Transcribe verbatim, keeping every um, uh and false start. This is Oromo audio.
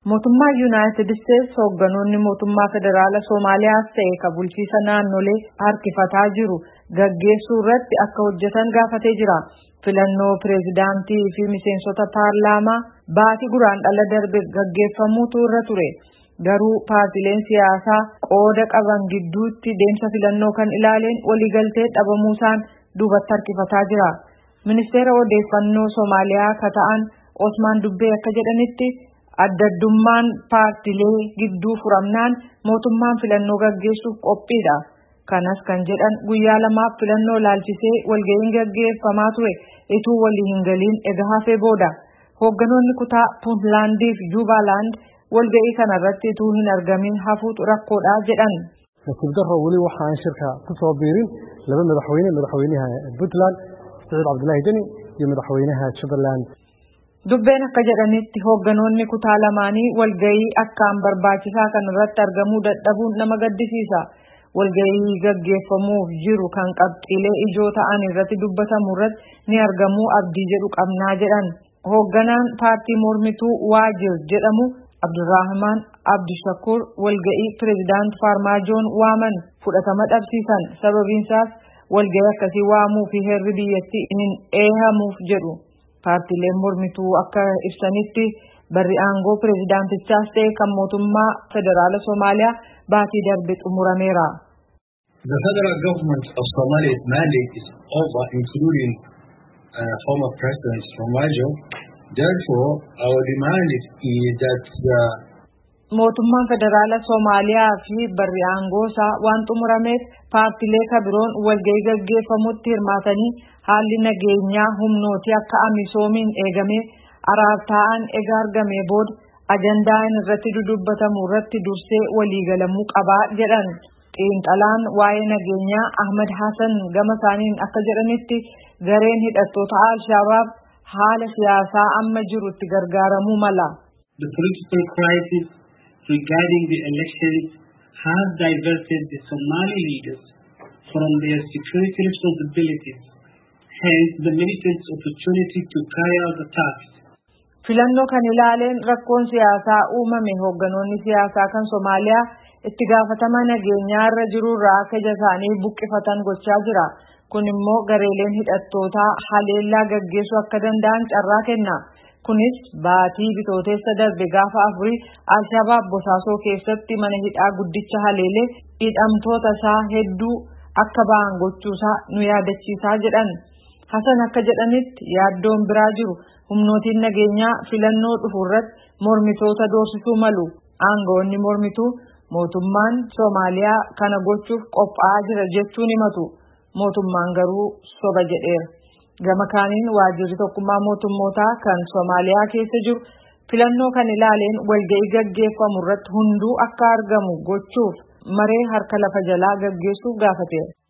Mootummaa United States hoogganoonni mootummaa federaala Soomaaliyaas ta'e ka bulchiisa naannolee harkifataa jiru gaggeessuu irratti akka hojjetan gaafatee jira. Filannoo pireezidaantii fi miseensota paarlaamaa baatii guraandhala darbe gaggeeffamuutu irra ture. Garuu paartileen siyaasaa qooda qaban gidduutti deemsa filannoo kan ilaaleen waliigaltee dhabamuusaan duubatti harkifataa jira. Ministeera odeeffannoo Soomaaliyaa ka ta'an Osmaan Dubbee akka jedhanitti addaddummaan paartilee gidduu furamnaan mootummaan filannoo gaggeessuuf qophiidha. Kanas kan jedhan guyyaa lamaaf filannoo laalchisee walga'iin gaggeeffamaa ture ituu walii hin galiin ega hafee booda. Hoogganoonni kutaa Puntlaandii fi Jubaland walga'ii kanarratti ituu hin argamin hafuutu rakkoodha jedhan. Nasiib darro weli waxaan shirka ku soo biirin laba madaxweyne madaxweynaha Puntland Saciid Cabdulaahi Deni iyo madaxweynaha Jubaland. Dubbeen akka jedhanitti hoogganoonni kutaa lamaanii walga'ii akkaan barbaachisaa kanarratti argamuu dadhabuun nama gaddisiisa. Walga'ii gaggeeffamuuf jiru kan qabxiilee ijoo ta'an irratti dubbatamu irratti ni argamuu abdii jedhu qabnaa jedhan. Hoogganaan paartii mormituu Waajir jedhamu Abdurrahman Abdishakur walga'ii pireezidaant Farmaajoon waaman fudhatama dhabsiisan. Sababiinsaas walga'ii akkasii waamuu fi heerri biyyattii hin eehamuuf jedhu. Paartileen mormituu akka ibsanitti barri aangoo pireezidaantichaas ta'e kan mootummaa federaala Soomaaliyaa baatii darbe xumurameera. The federal government of Somalia's mandate is over, including uh, former President Farmaajo. Therefore, our demand is that uh, mootummaan federaala Soomaaliyaa fi barri aangoo isaa waan xumurameef paartilee kabiroon walga'ii gaggeeffamutti hirmaatanii haalli nageenyaa humnootii akka Amisoomiin eegame araartaa'an ega argamee booda ajandaan irratti dudubbatamu irratti dursee waliigalamuu qabaa jedhan. Xiinxalaan waa'ee nageenyaa Ahmad Hassan gama isaaniin akka jedhanitti gareen hidhattoota Al-Shabaab haala siyaasaa amma jirutti gargaaramuu mala. The political crisis regarding the elections has diverted the Somali leaders from their security responsibilities, hence the militants' opportunity to carry out attacks. Filannoo kan ilaaleen rakkoon siyaasaa uumame hoogganoonni siyaasaa kan Soomaaliyaa itti gaafatama nageenyaa irra jirurraa akka ija isaanii buqqifatan gochaa jira. Kun immoo gareeleen hidhattootaa haleellaa gaggeessuu akka danda'an carraa kenna. Kunis baatii bitooteessa darbe gaafa afurii Al-Shabaab Bosaasoo keessatti mana hidhaa guddicha haleelee hidhamtoota isaa hedduu akka ba'an gochuusaa nu yaadachiisaa jedhan. Hasan akka jedhanitti yaaddoon biraa jiru humnootiin nageenyaa filannoo dhufu irratti mormitoota doorsisuu malu. Aangawoonni mormituu mootummaan Soomaaliyaa kana gochuuf qophaa'aa jira jechuun himatu. Mootummaan garuu soba jedheera. Gama kaaniin waajjirri tokkummaa mootummootaa kan Soomaaliyaa keessa jiru filannoo kan ilaaleen walga'ii gaggeeffamu irratti hunduu akka argamu gochuuf maree harka lafa jalaa gaggeessuuf gaafateera.